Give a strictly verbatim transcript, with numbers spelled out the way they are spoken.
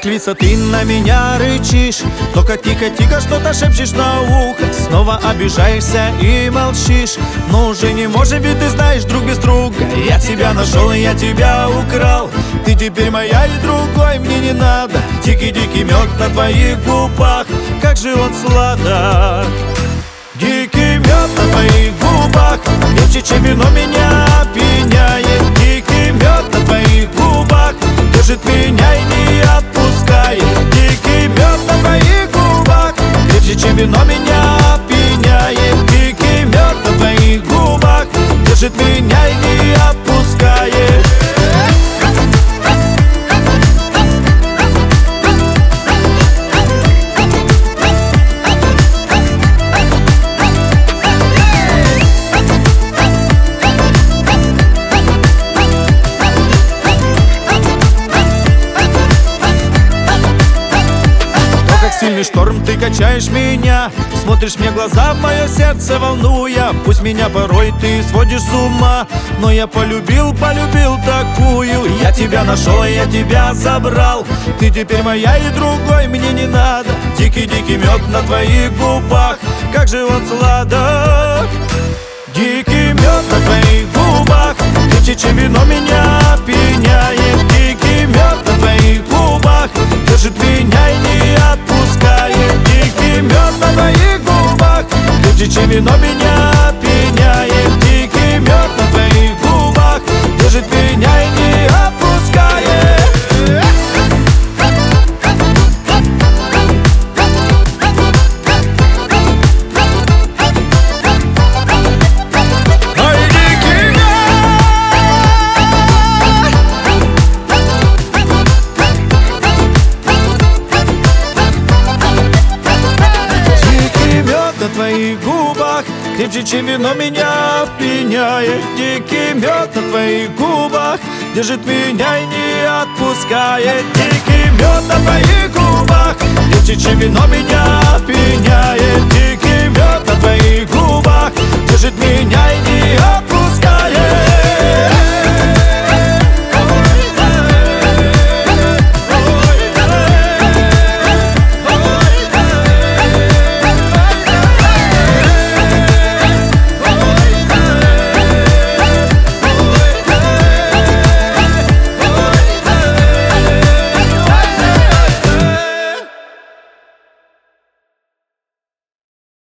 львица, ты на меня рычишь, только тихо-тихо что-то шепчешь на ухо. Снова обижаешься и молчишь, но уже не можем, ведь ты знаешь, друг без друга. Я тебя нашел и я тебя украл, ты теперь моя и другой мне не надо. Дикий-дикий мед на твоих губах, как же он сладок. Дикий мед на твоих губах, крепче, чем вино, меня опьяняет. Дикий мед на твоих губах держит меня и не отпускает. Дикий мед на твоих губах, крепче, чем вино, меня опьяняет. Дикий мед на твоих губах держит меня и не отпускает. Сильный шторм, ты качаешь меня, смотришь мне в глаза, в мое сердце волнуя. Пусть меня порой ты сводишь с ума, но я полюбил, полюбил такую. Я тебя нашел, я тебя забрал, ты теперь моя и другой мне не надо. Дикий-дикий мед на твоих губах, как же он сладок. Дикий мед на твоих губах, крепче, чем вино, меня опьяняет. Дикий мед на твоих губах держит меня и не отпускает. Дикий мед на твоих губах, крепче, чем вино, меня опьяняет. Дикий мед на твоих губах держит меня и не отпускает. На твоих губах крепче, чем вино, меня опьяняет. Дикий мед на твоих губах держит меня и не отпускает. Дикий мед на твоих губах крепче, чем вино, меня опьяняет. Дикий мед на твоих губах держит меня и не отпускает.